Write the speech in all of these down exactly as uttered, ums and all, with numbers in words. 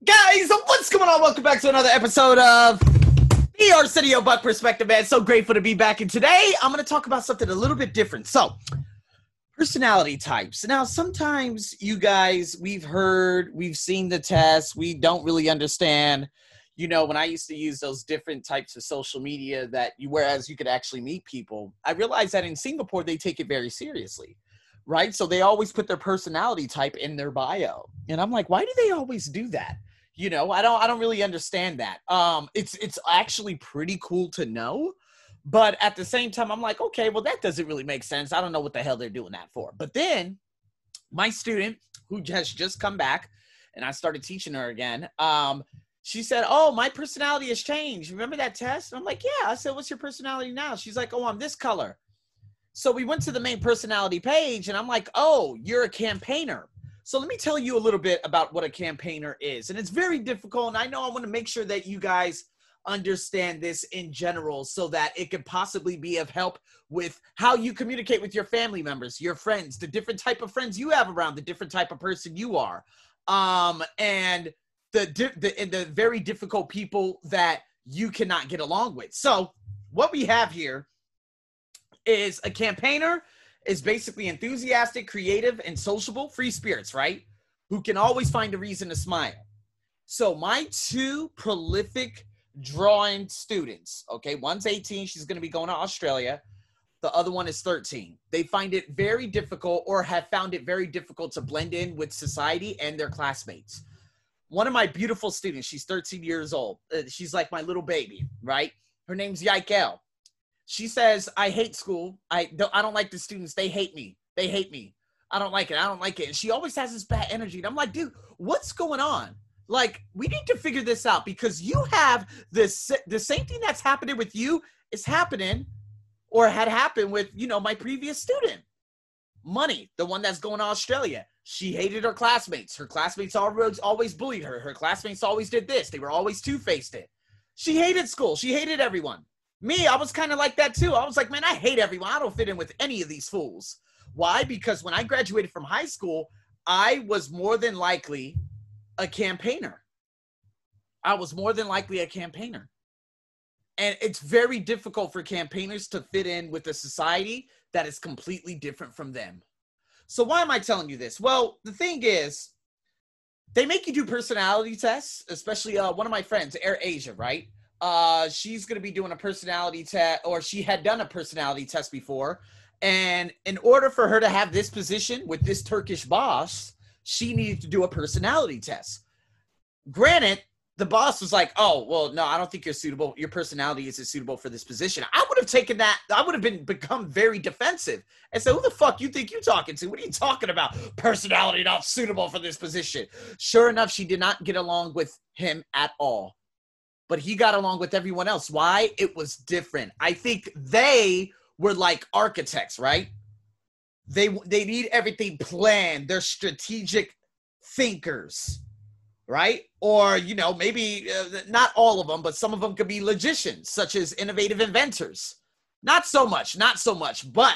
Guys, what's going on? Welcome back to another episode of the Arsenio Buck Perspective, man. So grateful to be back. And today, I'm going to talk about something a little bit different. So, personality types. Now, sometimes you guys, we've heard, we've seen the tests, we don't really understand. You know, when I used to use those different types of social media that you, whereas you could actually meet people, I realized that in Singapore, they take it very seriously. Right? So they always put their personality type in their bio. And I'm like, why do they always do that? You know, I don't I don't really understand that. Um, it's it's actually pretty cool to know. But at the same time, I'm like, okay, well, that doesn't really make sense. I don't know what the hell they're doing that for. But then my student who has just come back and I started teaching her again, um, she said, oh, my personality has changed. Remember that test? And I'm like, yeah. I said, what's your personality now? She's like, oh, I'm this color. So we went to the main personality page and I'm like, oh, you're a campaigner. So let me tell you a little bit about what a campaigner is. And it's very difficult. And I know I want to make sure that you guys understand this in general so that it could possibly be of help with how you communicate with your family members, your friends, the different type of friends you have around, the different type of person you are. Um, and the, the, and the very difficult people that you cannot get along with. So what we have here is a campaigner is basically enthusiastic, creative, and sociable, free spirits, right? Who can always find a reason to smile. So my two prolific drawing students, okay, one's eighteen, she's going to be going to Australia. The other one is thirteen. They find it very difficult or have found it very difficult to blend in with society and their classmates. One of my beautiful students, she's thirteen years old. She's like my little baby, right? Her name's Yaikel. She says, I hate school. I don't, I don't like the students. They hate me. They hate me. I don't like it. I don't like it. And she always has this bad energy. And I'm like, dude, what's going on? Like, we need to figure this out because you have this, the same thing that's happening with you is happening or had happened with, you know, my previous student. Money, the one that's going to Australia. She hated her classmates. Her classmates always, always bullied her. Her classmates always did this. They were always two-faced it. She hated school. She hated everyone. Me, I was kind of like that too. I was like, man, I hate everyone. I don't fit in with any of these fools. Why? Because when I graduated from high school, I was more than likely a campaigner. I was more than likely a campaigner. And it's very difficult for campaigners to fit in with a society that is completely different from them. So why am I telling you this? Well, the thing is, they make you do personality tests, especially uh, one of my friends, Air Asia, right? Uh, she's going to be doing a personality test, or she had done a personality test before. And in order for her to have this position with this Turkish boss, she needed to do a personality test. Granted, the boss was like, oh, well, no, I don't think you're suitable. Your personality isn't suitable for this position. I would have taken that. I would have been become very defensive and said, who the fuck you think you're talking to? What are you talking about? Personality not suitable for this position. Sure enough, she did not get along with him at all. But he got along with everyone else. Why? It was different. I think they were like architects, right? They they need everything planned. They're strategic thinkers, right? Or, you know, maybe uh, not all of them, but some of them could be logicians, such as innovative inventors. Not so much, not so much. But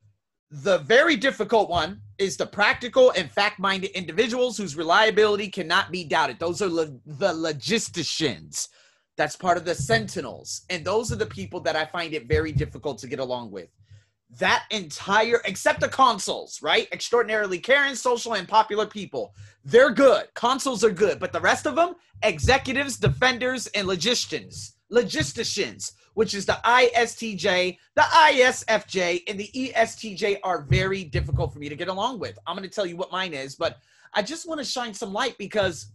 the very difficult one is the practical and fact-minded individuals whose reliability cannot be doubted. Those are lo- the logisticians. That's part of the Sentinels. And those are the people that I find it very difficult to get along with. That entire, except the consuls, right? Extraordinarily caring, social, and popular people. They're good. Consuls are good. But the rest of them, executives, defenders, and logisticians. Logisticians, which is the I S T J, the I S F J, and the E S T J are very difficult for me to get along with. I'm going to tell you what mine is, but I just want to shine some light because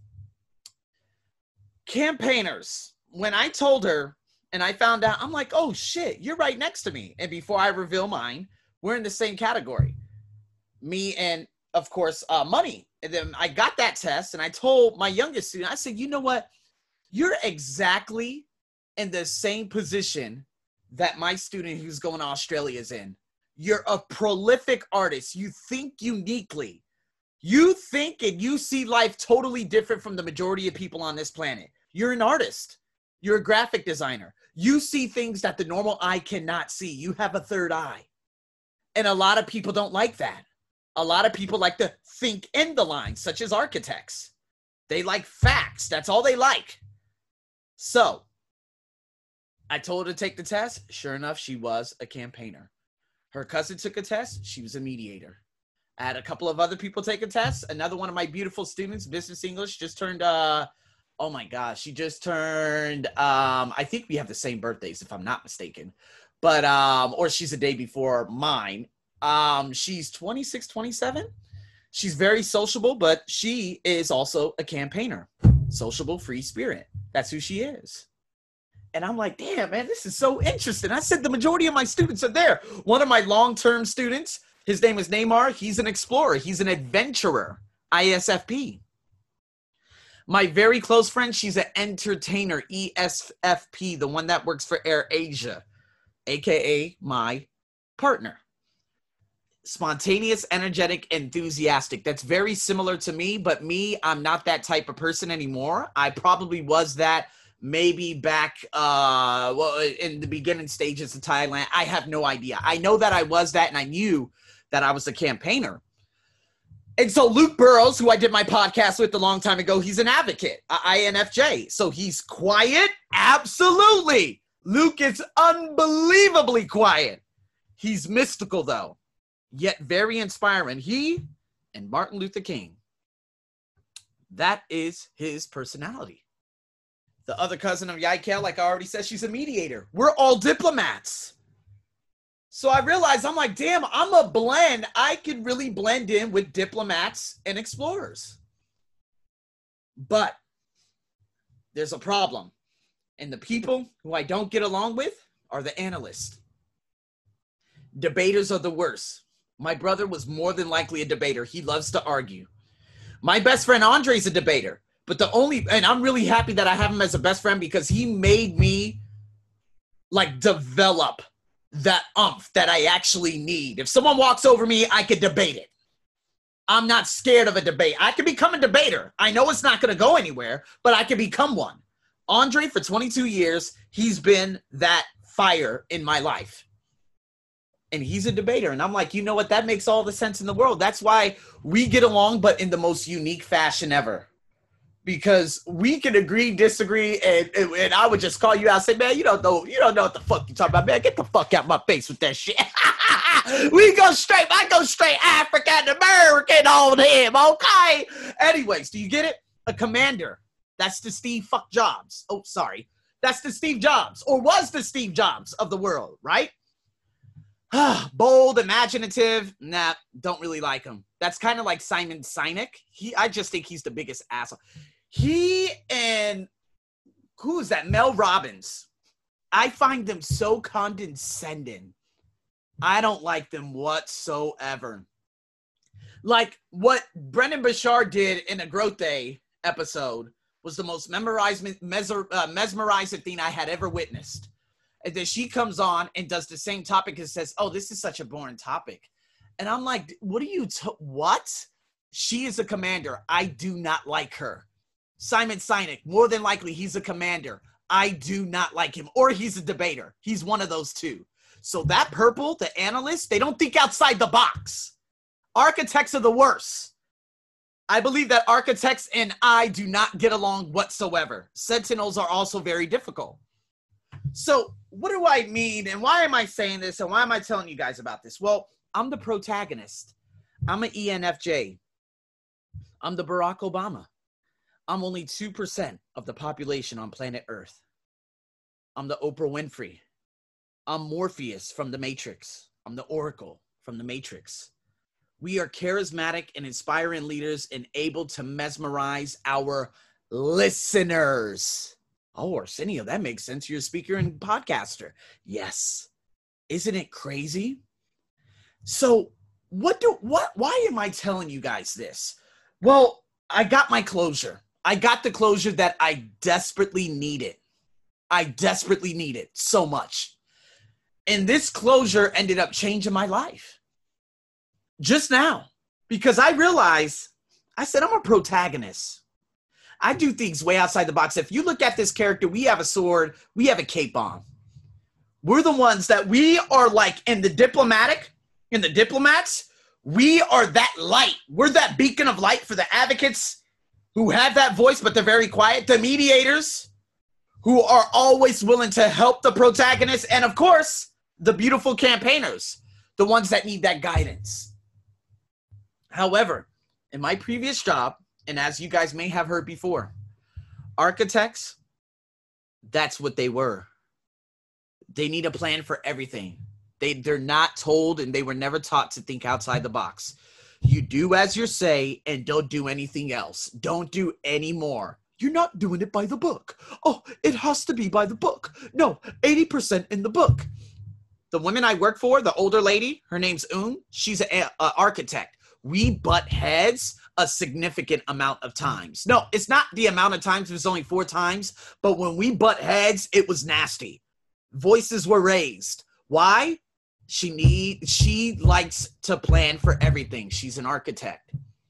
campaigners, when I told her and I found out, I'm like, oh shit, you're right next to me. And before I reveal mine, we're in the same category. Me and, of course, uh, money. And then I got that test and I told my youngest student, I said, you know what? You're exactly in the same position that my student who's going to Australia is in. You're a prolific artist. You think uniquely. You think and you see life totally different from the majority of people on this planet. You're an artist. You're a graphic designer. You see things that the normal eye cannot see. You have a third eye. And a lot of people don't like that. A lot of people like to think in the lines, such as architects. They like facts. That's all they like. So I told her to take the test. Sure enough, she was a campaigner. Her cousin took a test. She was a mediator. I had a couple of other people take a test. Another one of my beautiful students, business English, just turned, uh, oh my gosh, she just turned, um, I think we have the same birthdays, if I'm not mistaken. But, um, or she's a day before mine. Um, she's twenty-six, twenty-seven. She's very sociable, but she is also a campaigner. Sociable, free spirit. That's who she is. And I'm like, damn, man, this is so interesting. I said the majority of my students are there. One of my long-term students, his name is Neymar. He's an explorer. He's an adventurer, I S F P. My very close friend, she's an entertainer, E S F P, the one that works for AirAsia, a k a my partner. Spontaneous, energetic, enthusiastic. That's very similar to me, but me, I'm not that type of person anymore. I probably was that maybe back uh, well, in the beginning stages of Thailand. I have no idea. I know that I was that, and I knew that I was a campaigner. And so Luke Burrows, who I did my podcast with a long time ago, he's an advocate, I N F J. So he's quiet? Absolutely. Luke is unbelievably quiet. He's mystical, though, yet very inspiring. He and Martin Luther King. That is his personality. The other cousin of Yaikel, like I already said, she's a mediator. We're all diplomats. So I realized, I'm like, damn, I'm a blend. I could really blend in with diplomats and explorers. But there's a problem. And the people who I don't get along with are the analysts. Debaters are the worst. My brother was more than likely a debater. He loves to argue. My best friend Andre's a debater. But the only, and I'm really happy that I have him as a best friend because he made me like develop that umph that I actually need. If someone walks over me, I could debate it. I'm not scared of a debate. I can become a debater. I know it's not going to go anywhere, but I can become one. Andre, for twenty-two years, he's been that fire in my life. And he's a debater. And I'm like, you know what? That makes all the sense in the world. That's why we get along, but in the most unique fashion ever. Because we can agree, disagree, and, and, and I would just call you out and say, man, you don't know, you don't know what the fuck you talking about, man. Get the fuck out my face with that shit. We go straight, I go straight African American on him, okay? Anyways, do you get it? A commander. That's the Steve fuck Jobs. Oh, sorry. That's the Steve Jobs, or was the Steve Jobs of the world, right? Bold, imaginative. Nah, don't really like him. That's kind of like Simon Sinek. He, I just think he's the biggest asshole. He and who is that? Mel Robbins. I find them so condescending. I don't like them whatsoever. Like what Brendan Bashar did in a Growth Day episode was the most memorizing, mesmer, uh, mesmerizing thing I had ever witnessed. And then she comes on and does the same topic and says, oh, this is such a boring topic. And I'm like, what are you, t- what? She is a commander. I do not like her. Simon Sinek, more than likely, he's a commander. I do not like him. Or he's a debater. He's one of those two. So that purple, the analysts, they don't think outside the box. Architects are the worst. I believe that architects and I do not get along whatsoever. Sentinels are also very difficult. So what do I mean? And why am I saying this? And why am I telling you guys about this? Well, I'm the protagonist. I'm an E N F J. I'm the Barack Obama. I'm only two percent of the population on planet Earth. I'm the Oprah Winfrey. I'm Morpheus from The Matrix. I'm the Oracle from The Matrix. We are charismatic and inspiring leaders and able to mesmerize our listeners. Oh, Arsenio, that makes sense. You're a speaker and podcaster. Yes. Isn't it crazy? So what do, what, why am I telling you guys this? Well, I got my closure. I got the closure that I desperately needed. I desperately needed so much. And this closure ended up changing my life. Just now. Because I realized, I said, I'm a protagonist. I do things way outside the box. If you look at this character, we have a sword, we have a cape on. We're the ones that we are like in the diplomatic, in the diplomats, we are that light. We're that beacon of light for the advocates who have that voice, but they're very quiet. The mediators, who are always willing to help the protagonist. And, of course, the beautiful campaigners, the ones that need that guidance. However, in my previous job, and as you guys may have heard before, architects, that's what they were. They need a plan for everything. They, they're not told, and they were never taught to think outside the box. You do as you say and don't do anything else. Don't do any more. You're not doing it by the book. Oh, it has to be by the book. No, eighty percent in the book. The woman I work for, the older lady, her name's Un. She's an architect. We butt heads a significant amount of times. No, it's not the amount of times. It was only four times. But when we butt heads, it was nasty. Voices were raised. Why? She need. She likes to plan for everything. She's an architect.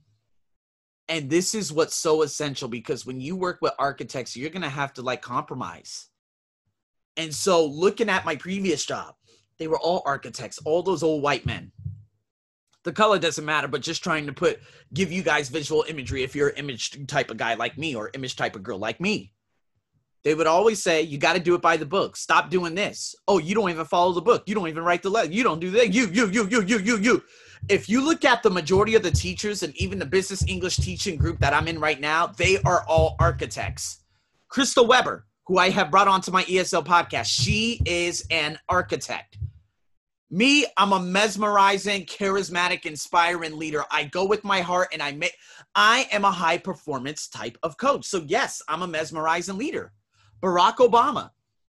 And this is what's so essential, because when you work with architects, you're going to have to like compromise. And so looking at my previous job, they were all architects, all those old white men. The color doesn't matter, but just trying to put, give you guys visual imagery if you're an image type of guy like me or image type of girl like me. They would always say, you got to do it by the book. Stop doing this. Oh, you don't even follow the book. You don't even write the letter. You don't do that. You, you, you, you, you, you, you. If you look at the majority of the teachers and even the business English teaching group that I'm in right now, they are all architects. Crystal Weber, who I have brought onto my E S L podcast, she is an architect. Me, I'm a mesmerizing, charismatic, inspiring leader. I go with my heart, and I make, I am a high performance type of coach. So yes, I'm a mesmerizing leader. Barack Obama,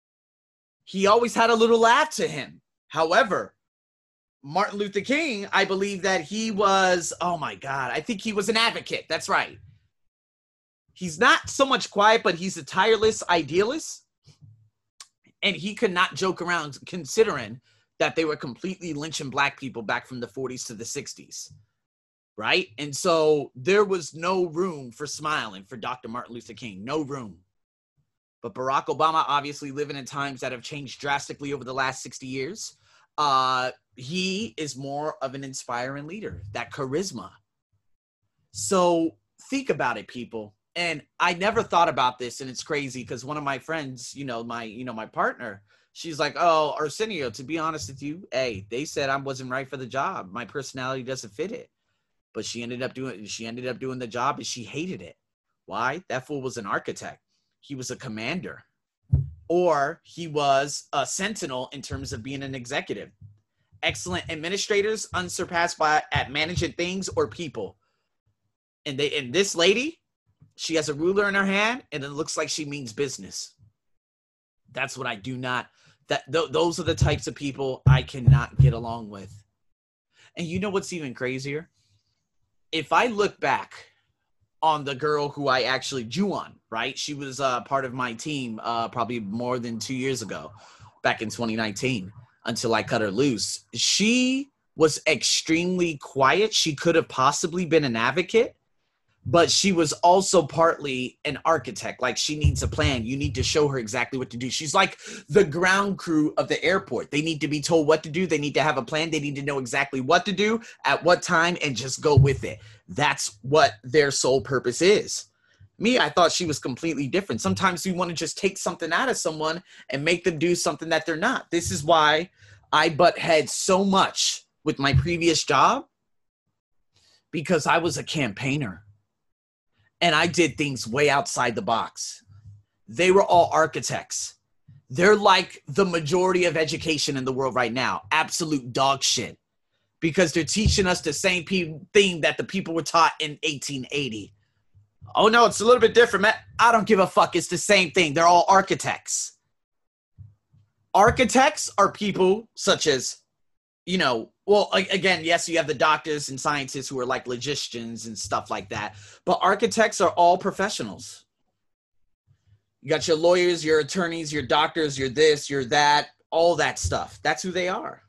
he always had a little laugh to him. However, Martin Luther King, I believe that he was, oh my God, I think he was an advocate. That's right. He's not so much quiet, but he's a tireless idealist. And he could not joke around, considering that they were completely lynching black people back from the forties to the sixties. Right? And so there was no room for smiling for Doctor Martin Luther King. No room. But Barack Obama, obviously living in times that have changed drastically over the last sixty years, uh, he is more of an inspiring leader, that charisma. So think about it, people. And I never thought about this, and it's crazy because one of my friends, you know, my, you know, my partner, she's like, oh, Arsenio, to be honest with you, hey, they said I wasn't right for the job. My personality doesn't fit it. But she ended up doing, she ended up doing the job, and she hated it. Why? That fool was an architect. He was a commander, or he was a sentinel in terms of being an executive. Excellent administrators, unsurpassed by at managing things or people. And they, and this lady, she has a ruler in her hand, and it looks like she means business. That's what I do not, that th- those are the types of people I cannot get along with. And you know what's even crazier? If I look back on the girl who I actually drew on, right? She was uh, part of my team uh, probably more than two years ago, back in twenty nineteen, until I cut her loose. She was extremely quiet. She could have possibly been an advocate, but she was also partly an architect. Like, she needs a plan. You need to show her exactly what to do. She's like the ground crew of the airport. They need to be told what to do. They need to have a plan. They need to know exactly what to do at what time and just go with it. That's what their sole purpose is. Me, I thought she was completely different. Sometimes we want to just take something out of someone and make them do something that they're not. This is why I butt heads so much with my previous job, because I was a campaigner. And I did things way outside the box. They were all architects. They're like the majority of education in the world right now. Absolute dog shit. Because they're teaching us the same pe- thing that the people were taught in eighteen eighty. Oh, no, it's a little bit different, man. I don't give a fuck. It's the same thing. They're all architects. Architects are people such as, you know, well, again, yes, you have the doctors and scientists who are like logicians and stuff like that. But architects are all professionals. You got your lawyers, your attorneys, your doctors, your this, your that, all that stuff. That's who they are.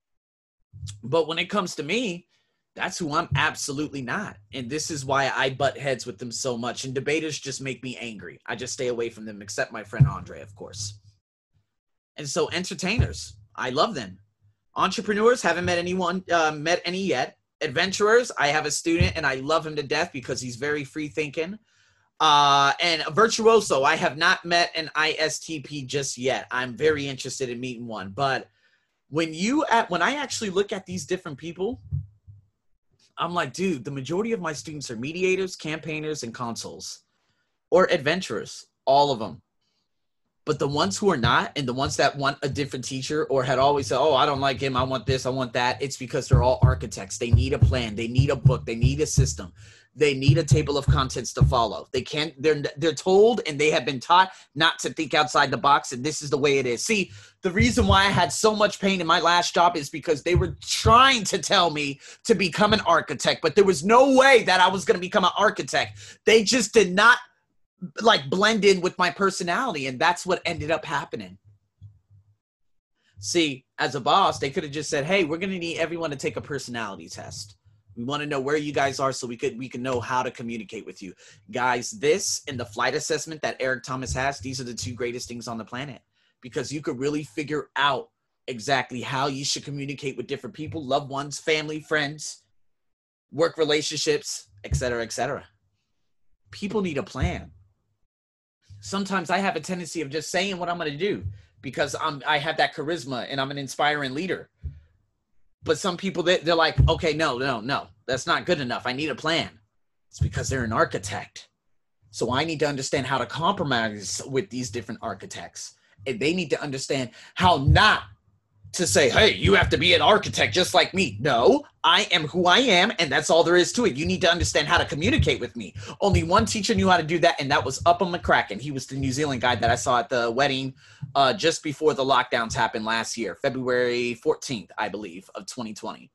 But when it comes to me, that's who I'm absolutely not. And this is why I butt heads with them so much. And debaters just make me angry. I just stay away from them, except my friend Andre, of course. And so entertainers, I love them. Entrepreneurs, haven't met anyone, uh, met any yet. Adventurers, I have a student and I love him to death because he's very free thinking. Uh, and a virtuoso, I have not met an I S T P just yet. I'm very interested in meeting one. But when you at when I actually look at these different people, I'm like, dude, the majority of my students are mediators, campaigners, and consuls, or adventurers, all of them. But the ones who are not, and the ones that want a different teacher or had always said, oh, I don't like him, I want this, I want that, it's because they're all architects. They need a plan. They need a book. They need a system. They need a table of contents to follow. They can't, they're, they're told and they have been taught not to think outside the box, and this is the way it is. See, the reason why I had so much pain in my last job is because they were trying to tell me to become an architect, but there was no way that I was going to become an architect. They just did not like blend in with my personality, and that's what ended up happening. See, as a boss, they could have just said, hey, we're going to need everyone to take a personality test. We want to know where you guys are so we could we can know how to communicate with you. Guys, this and the flight assessment that Eric Thomas has, these are the two greatest things on the planet, because you could really figure out exactly how you should communicate with different people, loved ones, family, friends, work relationships, et cetera, et cetera. People need a plan. Sometimes I have a tendency of just saying what I'm going to do because I'm, I have that charisma and I'm an inspiring leader. But some people, they, they're like, okay, no, no, no, that's not good enough. I need a plan. It's because they're an architect. So I need to understand how to compromise with these different architects. And they need to understand how not to say, hey, you have to be an architect just like me. No, I am who I am, and that's all there is to it. You need to understand how to communicate with me. Only one teacher knew how to do that, and that was Upham McCracken. He was the New Zealand guy that I saw at the wedding uh, just before the lockdowns happened last year, February fourteenth, I believe, of twenty twenty.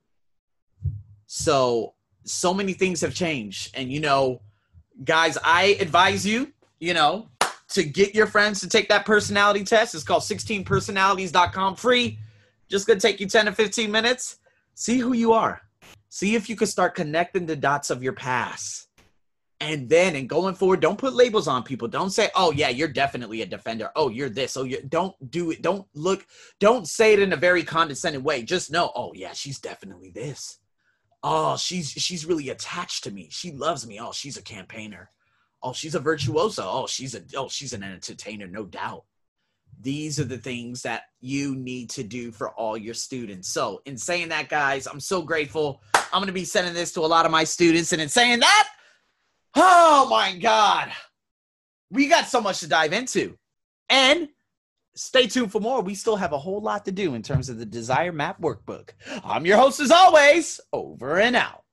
So, so many things have changed. And, you know, guys, I advise you, you know, to get your friends to take that personality test. It's called sixteen personalities dot com, free. Just going to take you ten to fifteen minutes. See who you are. See if you can start connecting the dots of your past. And then, and going forward, don't put labels on people. Don't say, oh, yeah, you're definitely a defender. Oh, you're this. Oh, you don't do it. Don't look. Don't say it in a very condescending way. Just know, oh, yeah, she's definitely this. Oh, she's she's really attached to me. She loves me. Oh, she's a campaigner. Oh, she's a virtuoso. Oh, she's a oh, she's an entertainer, no doubt. These are the things that you need to do for all your students. So in saying that, guys, I'm so grateful. I'm going to be sending this to a lot of my students. And in saying that, oh my God, we got so much to dive into. And stay tuned for more. We still have a whole lot to do in terms of the Desire Map Workbook. I'm your host as always, over and out.